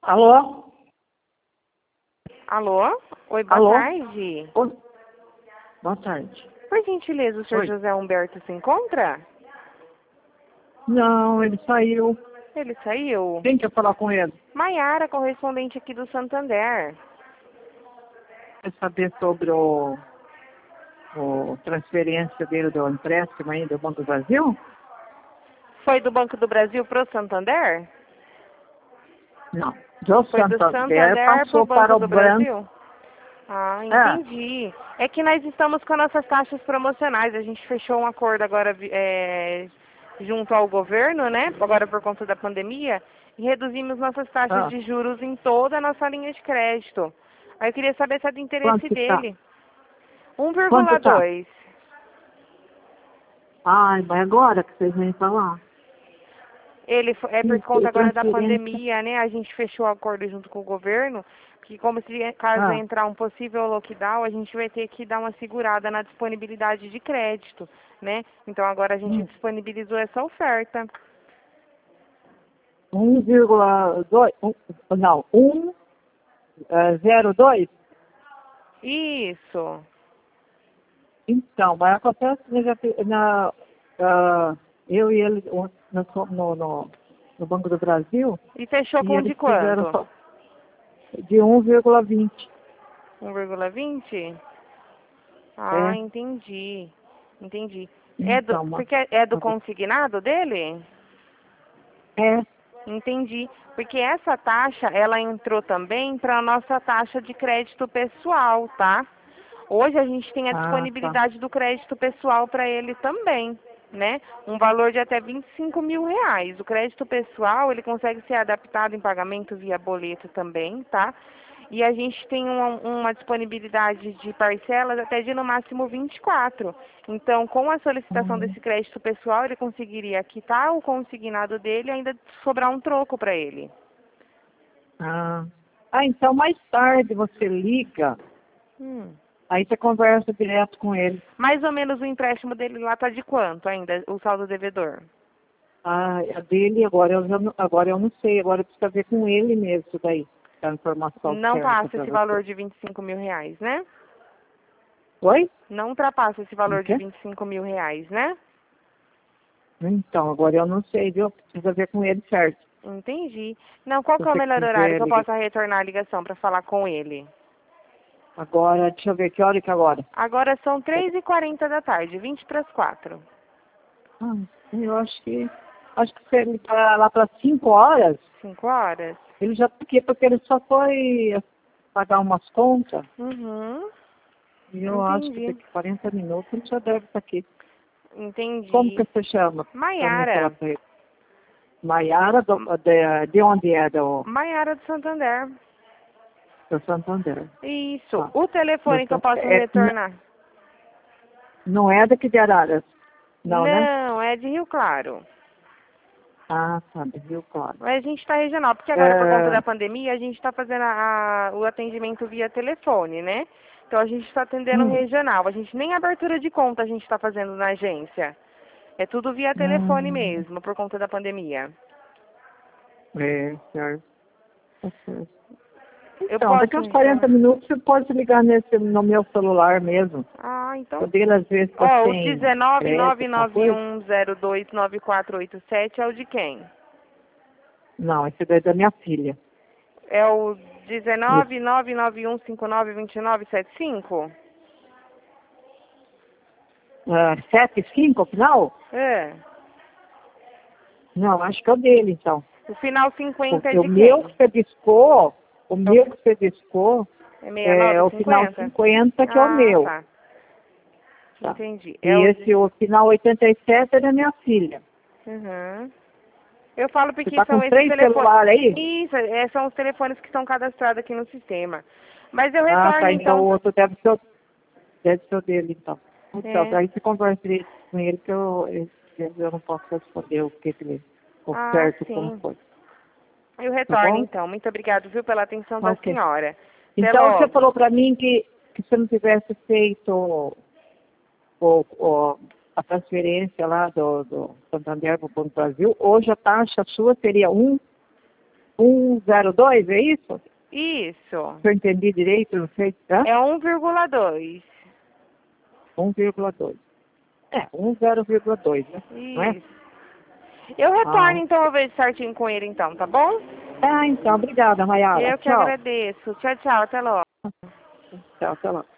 Alô? Alô? Oi, boa Alô? tarde. Oi. Boa tarde. Por gentileza, o senhor Oi. José Humberto se encontra? Não, ele saiu. Ele saiu. Quem quer falar com ele? Maiara, correspondente aqui do Santander. Quer saber sobre o transferência dele do empréstimo aí do Banco do Brasil? Foi do Banco do Brasil pro Santander? Não. Do Foi do Santander Santander pro passou para Banco o do Branco. Brasil? Ah, É. entendi. É que nós estamos com nossas taxas promocionais. A gente fechou um acordo agora junto ao governo, né? Agora por conta da pandemia. E reduzimos nossas taxas Ah. de juros em toda a nossa linha de crédito. Aí eu queria saber se é do Quanto interesse que tá? dele. Quanto tá? 1,2. Ai, mas agora que vocês vêm falar. É por conta agora da Transferência. pandemia, né? A gente fechou o acordo junto com o governo, que como se caso Ah. entrar um possível lockdown, a gente vai ter que dar uma segurada na disponibilidade de crédito, né? Então agora a gente disponibilizou essa oferta. 1,2. Não, 1,02. Isso. Então, mas acontece que eu e ele nós fomos no Banco do Brasil E fechou e com eles de fizeram quanto? só de 1,20. 1,20? Ah, É, entendi. Entendi. então, mas, Porque é do consignado dele? é, Entendi. Porque essa taxa, ela entrou também para a nossa taxa de crédito pessoal, tá? Hoje a gente tem a ah, tá. disponibilidade do crédito pessoal para ele também, né? Um valor de até R$ 25.000. O crédito pessoal, ele consegue ser adaptado em pagamento via boleto também, tá? E a gente tem uma disponibilidade de parcelas até de no máximo 24. Então, com a solicitação Hum, desse crédito pessoal, ele conseguiria quitar o consignado dele e ainda sobrar um troco para ele. ah. Então mais tarde você liga, Hum. aí você conversa direto com ele. Mais ou menos o empréstimo dele lá tá de quanto ainda, o saldo devedor? Ah, a dele agora eu não sei, agora precisa ver com ele mesmo isso daí, a informação Não certa passa para esse você. valor de R$ 25.000, né? Oi? Não ultrapassa esse Como valor que de é? R$ 25.000, né? Então, agora eu não sei, viu? Precisa ver com ele certo. Entendi. Não, qual Se que é o você melhor horário quiser que eu ligar. possa retornar a ligação para falar com ele? Agora, deixa eu ver que hora que é agora. Agora são 3h40 da tarde, 20 para as 4. Ah, eu acho que se ele tá lá para 5 horas, 5 horas? ele já tá aqui, porque ele só foi pagar umas contas. Uhum. E eu acho que Entendi. daqui 40 minutos ele já deve estar aqui. Como que Entendi. você chama? Para mim falar Maiara. com ele. Maiara, de onde é? Maiara do Santander. Do Santander. Isso. Tá. O telefone que eu posso retornar? Não é daqui de Araras, não, né? Não, é de Rio Claro. Ah, tá, de Rio Claro. Mas a gente está regional, porque agora por conta É, da pandemia a gente está fazendo o atendimento via telefone, né? Então a gente está atendendo hum, regional. A gente nem abertura de conta a gente está fazendo na agência. É tudo via telefone hum, mesmo, por conta da pandemia. certo. Tá certo. Eu Então, daqui posso uns 40 retornar? minutos você pode ligar no meu celular mesmo. Ah, O então. dele às vezes está Ó, o sem crédito, alguma coisa. 19991029487 é o de quem? Não, esse daí é da minha filha. É o Isso. 19991592975? 75, final? É. Não, acho que é o dele, então. O final 50 é Porque o de meu quem? que você discou, É o é é 69, o final 50? 50 que é o Ah, meu. tá. Tá? Entendi. É E o de... esse, o final 87 é da minha filha. Uhum. Eu falo Você porque tá com são esses 3 telefones. celulares aí? Isso, são os telefones que estão cadastrados aqui no sistema. Mas eu Ah, retorno tá. Então o então. outro deve ser o dele, então. Então, É. daí você conversa direito com ele que eu não posso responder o Ah, certo como sim. foi. Eu Tá retorno bom? então. Muito obrigado, viu, pela atenção Tá, da ok. senhora. Até Então você logo. falou para mim que se eu não tivesse feito a transferência lá do Santander para o Banco do Brasil, hoje a taxa sua seria 1,02, é isso? Isso. Se eu entendi direito, não sei. Hã? É 1,2. 1,2. É, 0,2, né? Não é? Isso. Eu retorno, Ah, então, eu vejo certinho com ele, então, tá bom? então, obrigada, Maiara. Eu que Tchau. agradeço. Tchau, tchau. Até logo. Tchau, até lá.